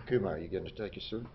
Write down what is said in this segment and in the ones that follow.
Kumar, are you going to take us soon?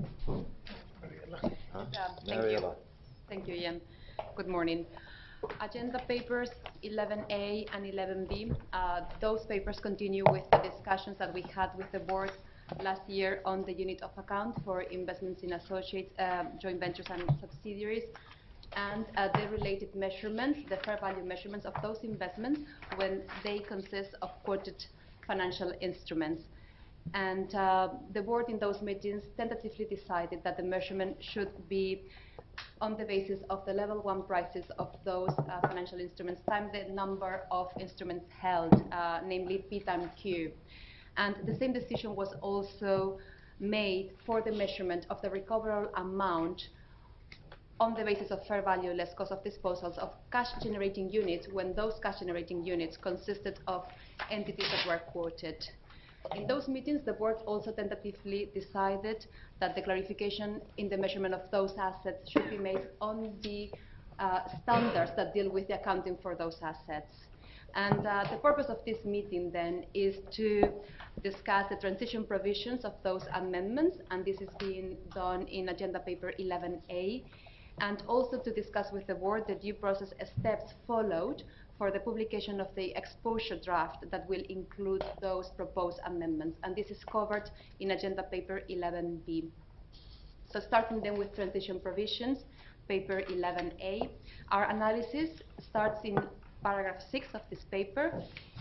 Huh? Mariella. Thank you, Ian. Good morning. Agenda papers 11A and 11B, those papers continue with the discussions that we had with the board last year on the unit of account for investments in associates, joint ventures and subsidiaries, and the related measurements, the fair value measurements of those investments when they consist of quoted financial instruments. And the board in those meetings tentatively decided that the measurement should be on the basis of the level 1 prices of those financial instruments times the number of instruments held, namely P times Q. And the same decision was also made for the measurement of the recoverable amount on the basis of fair value less cost of disposals of cash generating units when those cash generating units consisted of entities that were quoted. In those meetings, the board also tentatively decided that the clarification in the measurement of those assets should be made on the standards that deal with the accounting for those assets. And the purpose of this meeting then is to discuss the transition provisions of those amendments, and this is being done in agenda paper 11A, and also to discuss with the board the due process steps followed for the publication of the exposure draft that will include those proposed amendments. And this is covered in agenda paper 11B. So starting then with transition provisions, paper 11A, our analysis starts in paragraph 6 of this paper.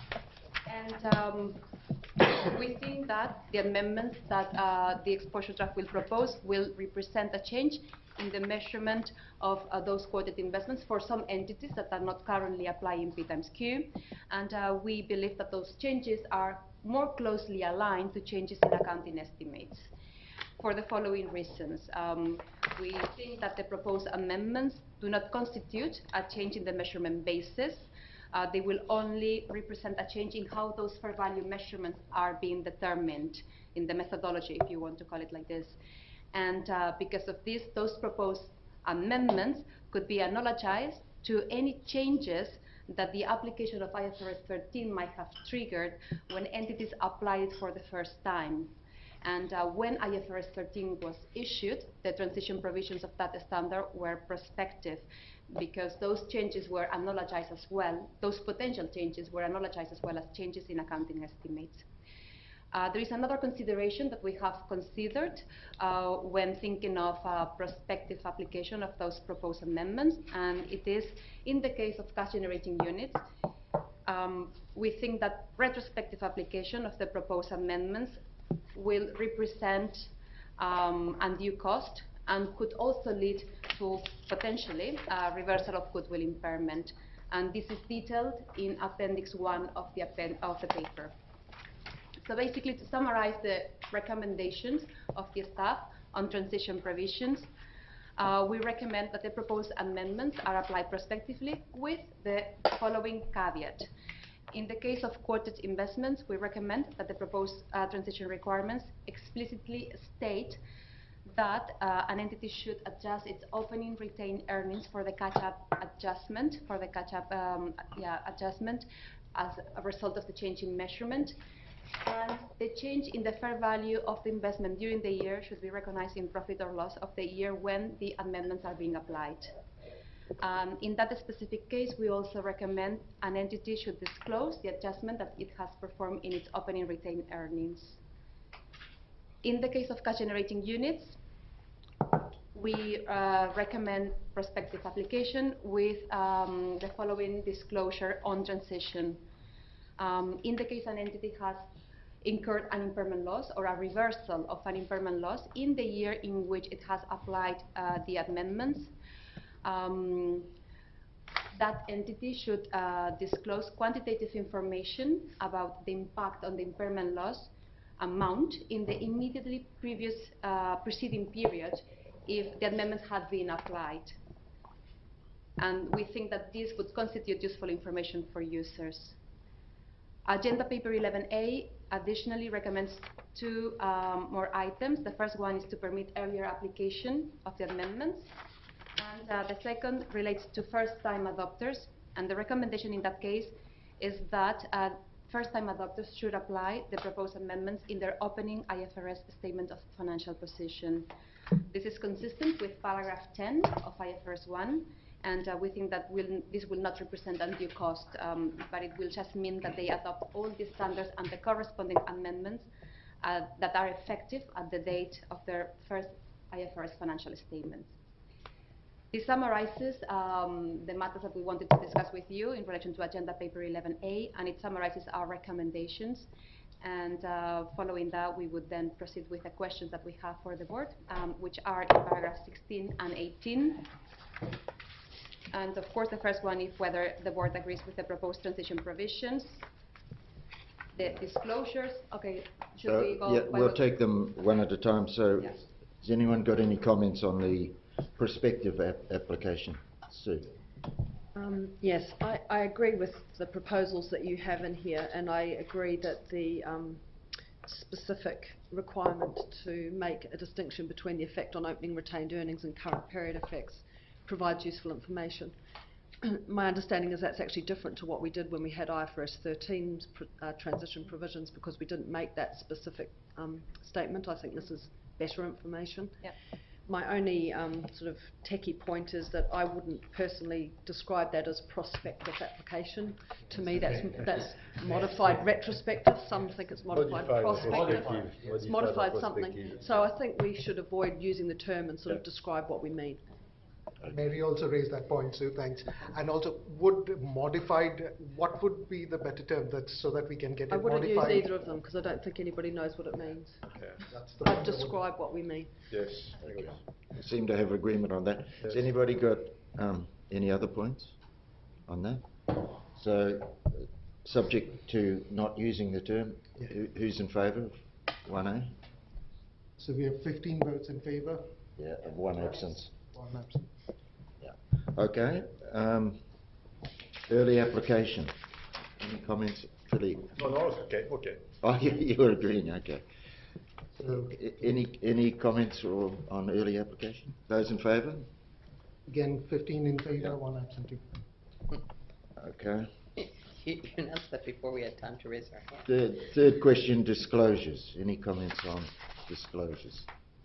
And we think that the amendments that the exposure draft will propose will represent a change in the measurement of those quoted investments for some entities that are not currently applying P times Q. And we believe that those changes are more closely aligned to changes in accounting estimates. For the following reasons, we think that the proposed amendments do not constitute a change in the measurement basis. They will only represent a change in how those fair value measurements are being determined in the methodology, if you want to call it like this. And because of this, those proposed amendments could be analogized to any changes that the application of IFRS 13 might have triggered when entities applied it for the first time. And when IFRS 13 was issued, the transition provisions of that standard were prospective, because those changes were analogized as well, those potential changes were analogized as well as changes in accounting estimates. There is another consideration that we have considered when thinking of prospective application of those proposed amendments, and it is in the case of cash generating units. We think that retrospective application of the proposed amendments will represent undue cost and could also lead to potentially reversal of goodwill impairment. And this is detailed in Appendix 1 of the paper. So basically, to summarize the recommendations of the staff on transition provisions, we recommend that the proposed amendments are applied prospectively with the following caveat. In the case of quoted investments, we recommend that the proposed transition requirements explicitly state that an entity should adjust its opening retained earnings for the catch-up adjustment, adjustment as a result of the change in measurement. And the change in the fair value of the investment during the year should be recognized in profit or loss of the year when the amendments are being applied. In that specific case, we also recommend an entity should disclose the adjustment that it has performed in its opening retained earnings. In the case of cash generating units, we recommend prospective application with the following disclosure on transition. In the case an entity has incurred an impairment loss or a reversal of an impairment loss in the year in which it has applied the amendments, that entity should disclose quantitative information about the impact on the impairment loss amount in the immediately preceding period if the amendments had been applied. And we think that this would constitute useful information for users. Agenda paper 11A additionally recommends two more items. The first one is to permit earlier application of the amendments, and the second relates to first-time adopters. And the recommendation in that case is that first-time adopters should apply the proposed amendments in their opening IFRS statement of financial position. This is consistent with paragraph 10 of IFRS 1, and we think that this will not represent undue cost, but it will just mean that they adopt all the standards and the corresponding amendments that are effective at the date of their first IFRS financial statements. This summarizes the matters that we wanted to discuss with you in relation to Agenda Paper 11A, and it summarizes our recommendations. And following that, we would then proceed with the questions that we have for the board, which are in paragraph 16 and 18. And of course, the first one is whether the board agrees with the proposed transition provisions. The disclosures, okay, should we go? Yeah, we'll take them one at a time. So, yes. Has anyone got any comments on the prospective application? Sue? Yes, I agree with the proposals that you have in here, and I agree that the specific requirement to make a distinction between the effect on opening retained earnings and current period effects provides useful information. My understanding is that's actually different to what we did when we had IFRS 13's transition provisions, because we didn't make that specific statement. I think this is better information. Yep. My only sort of techie point is that I wouldn't personally describe that as prospective application. To me, that's modified retrospective. Some think it's modified prospective. It's modified something. So I think we should avoid using the term and sort of describe what we mean. Mary also raised that point, Sue, thanks. And also, would modified, what would be the better term so that we can get it modified? I wouldn't use either of them because I don't think anybody knows what it means. Okay. That's the I'd describe what we mean. Yes, I agree. We seem to have agreement on that. Yes. Has anybody got any other points on that? So, subject to not using the term, who's in favour of 1A? So we have 15 votes in favour. Yeah, and one absence. One absent. Yeah. Okay. Early application. Any comments, Philippe? No, it's okay, okay. Oh, you're agreeing. Okay. So Any comments on early application? Those in favour? again, 15 in favour, one absentee. Okay. You announced that before we had time to raise our hand. Third question, disclosures. Any comments on disclosures?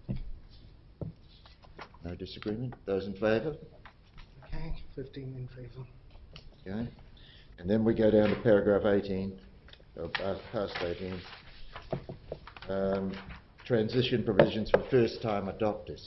No disagreement? Those in favour? Okay, 15 in favour. Okay. And then we go down to paragraph 18, past 18. Transition provisions for first-time adopters.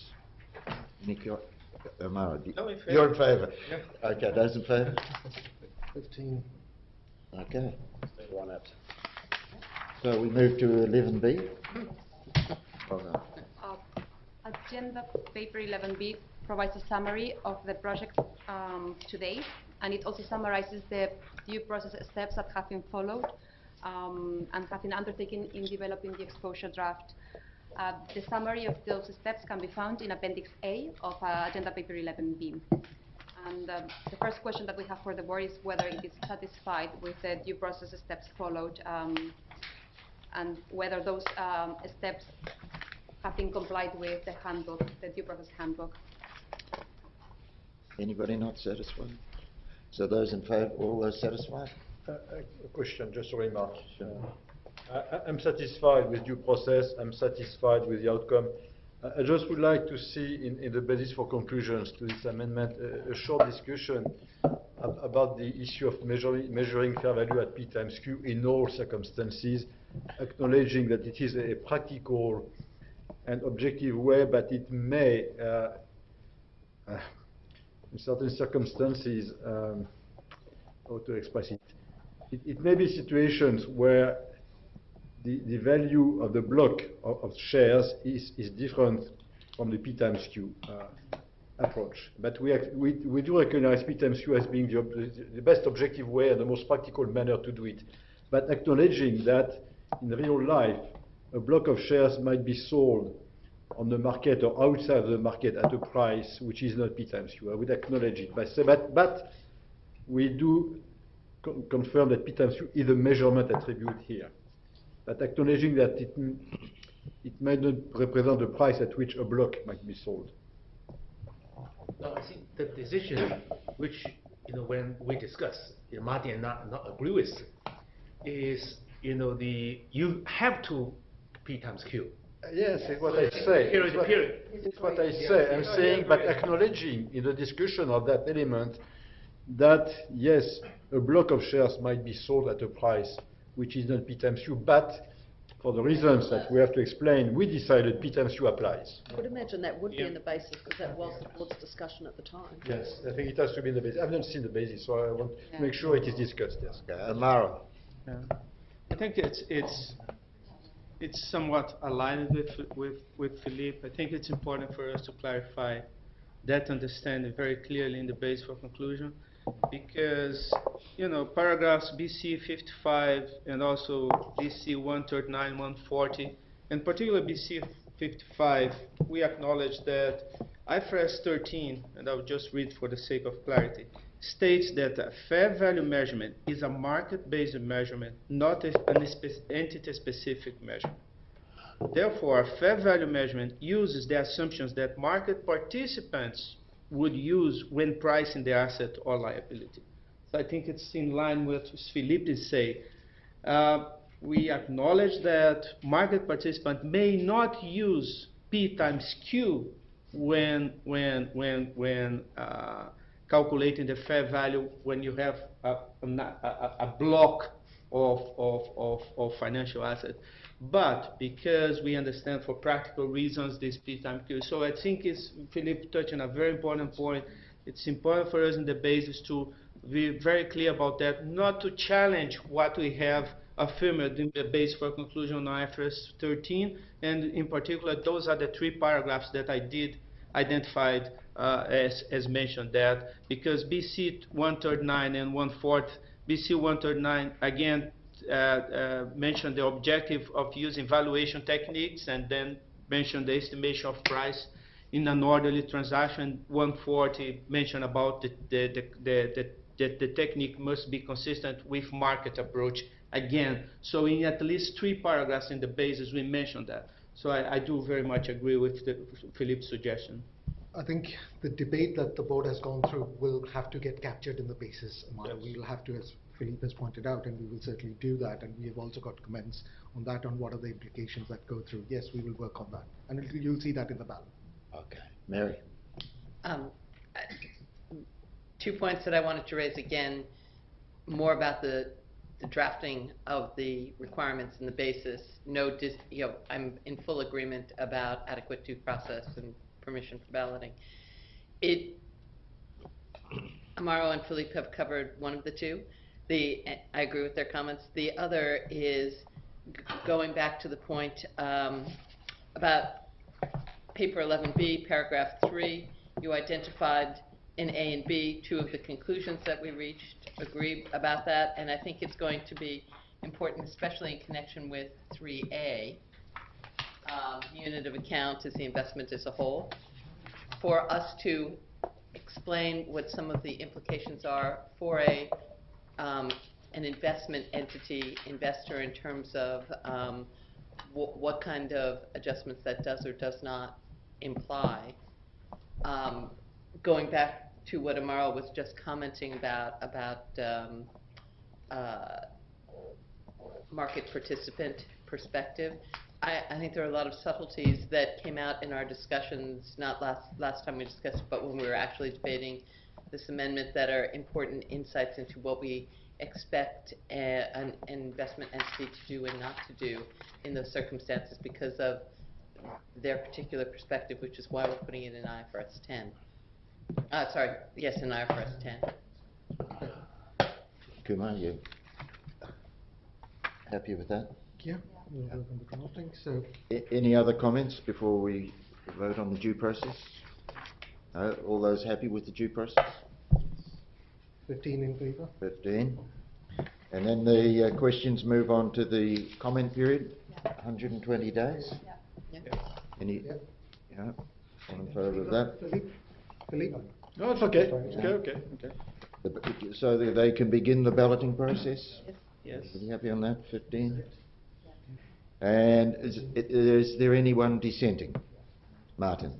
Amara, you're in favour? Yeah. Okay, those in favour? 15. Okay. One absent. So we move to 11B. Well done. Agenda Paper 11B provides a summary of the project to date, and it also summarizes the due process steps that have been followed and have been undertaken in developing the exposure draft. The summary of those steps can be found in Appendix A of Agenda Paper 11B. And the first question that we have for the board is whether it is satisfied with the due process steps followed and whether those steps have been complied with the handbook, the due process handbook. Anybody not satisfied? So those in favour, all those satisfied? A question, just a remark. I'm satisfied with due process. I'm satisfied with the outcome. I just would like to see in the basis for conclusions to this amendment a short discussion about the issue of measuring fair value at P times Q in all circumstances, acknowledging that it is a practical and objective way, but it may, in certain circumstances, how to express it, it may be situations where the value of the block of shares is different from the P times Q approach. But we do recognize P times Q as being the best objective way and the most practical manner to do it. But acknowledging that in real life, a block of shares might be sold on the market or outside the market at a price which is not P times Q. I would acknowledge it. But we do confirm that P times Q is a measurement attribute here. But acknowledging that it might not represent the price at which a block might be sold. No, I think the decision which, when we discuss, Martin not agree with, is, you have to P times Q. Yes, it's what I say. Period to period. It's what I say. I'm saying, but acknowledging in the discussion of that element that, yes, a block of shares might be sold at a price which is not P times Q, but for the reasons that we have to explain, we decided P times Q applies. I would imagine that would be Yeah. in the basis, because that was the board's discussion at the time. Yes, I think it has to be in the basis. I've not seen the basis, so I want to make sure it is discussed, yes. Okay, Amaro. Yeah. I think it's somewhat aligned with Philippe. I think it's important for us to clarify that understanding very clearly in the base for conclusion, because paragraphs BC 55 and also BC 139, 140, and particularly BC 55, we acknowledge that IFRS 13, and I'll just read for the sake of clarity, states that a fair value measurement is a market-based measurement, not an entity-specific measurement. Therefore, a fair value measurement uses the assumptions that market participants would use when pricing the asset or liability. So I think it's in line with what Philippe is saying. We acknowledge that market participants may not use P times Q when calculating the fair value when you have a block of financial assets. But because we understand for practical reasons this P times Q, so I think Philippe touched on a very important point. It's important for us in the basis to be very clear about that, not to challenge what we have affirmed in the base for conclusion on IFRS 13, and in particular, those are the 3 paragraphs that I did identified as mentioned, that because BC 139 and 140, BC 139 again mentioned the objective of using valuation techniques, and then mentioned the estimation of price in an orderly transaction. 140 mentioned about the technique must be consistent with market approach again. So in at least 3 paragraphs in the basis we mentioned that. So I do very much agree with Philippe's suggestion. I think the debate that the board has gone through will have to get captured in the basis, Amaro. Yes. We will have to, as Philippe has pointed out, and we will certainly do that, and we have also got comments on that, on what are the implications that go through. Yes, we will work on that, and you'll see that in the ballot. Okay, Mary. 2 points that I wanted to raise again, more about the drafting of the requirements and the basis. I'm in full agreement about adequate due process and permission for balloting. Amaro and Philippe have covered one of the 2. I agree with their comments. The other is going back to the point about paper 11B, paragraph 3. You identified in A and B 2 of the conclusions that we reached, agree about that, and I think it's going to be important, especially in connection with 3A, unit of account is the investment as a whole, for us to explain what some of the implications are for an investment entity, investor, in terms of what kind of adjustments that does or does not imply. Going back to what Amaro was just commenting about market participant perspective, I think there are a lot of subtleties that came out in our discussions, not last time we discussed it, but when we were actually debating this amendment, that are important insights into what we expect an investment entity to do and not to do in those circumstances because of their particular perspective, which is why we're putting it in IFRS 10. In IFRS 10. Kumar, you happy with that? Yeah, we'll work on the drafting. So, Any other comments before we vote on the due process? No? All those happy with the due process? 15 in favour. 15. And then the questions move on to the comment period, 120 days? Yeah. Any, Yeah. yeah, all in favour of that? Philippe? No, it's okay. Sorry. Okay. So that they can begin the balloting process? Yes. Are you happy on that, 15? And is there anyone dissenting? Martin?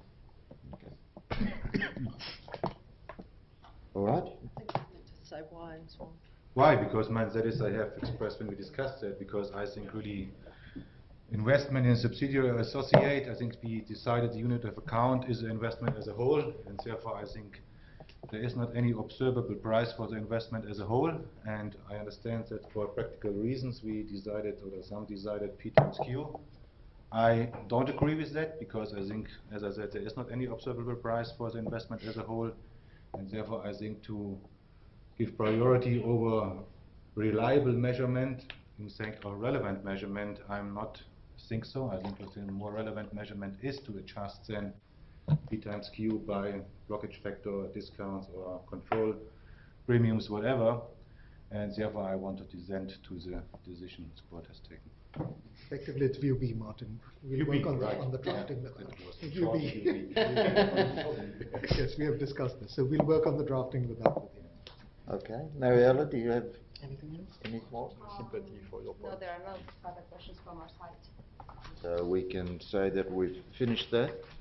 Okay. All right. I think you meant to say why as well. Why? Because that is I have expressed when we discussed that, because I think really investment in subsidiary or associate, I think we decided the unit of account is an investment as a whole, and therefore I think there is not any observable price for the investment as a whole, and I understand that for practical reasons we decided, or some decided P times Q. I don't agree with that, because I think, as I said, there is not any observable price for the investment as a whole, and therefore I think to give priority over reliable measurement, in saying or relevant measurement, I'm not think so. I think the more relevant measurement is to adjust then P times Q by blockage factor, discounts, or control premiums, whatever, and therefore I want to dissent to the decision the board has taken. Effectively, it's view B, Martin. We'll View B, work right. on the drafting with It that. was View short B. view B. Yes, we have discussed this, so we'll work on the drafting with that with you. Okay, Mariella, do you have any more? Sympathy for your point. No, there are no further questions from our side. So we can say that we've finished that.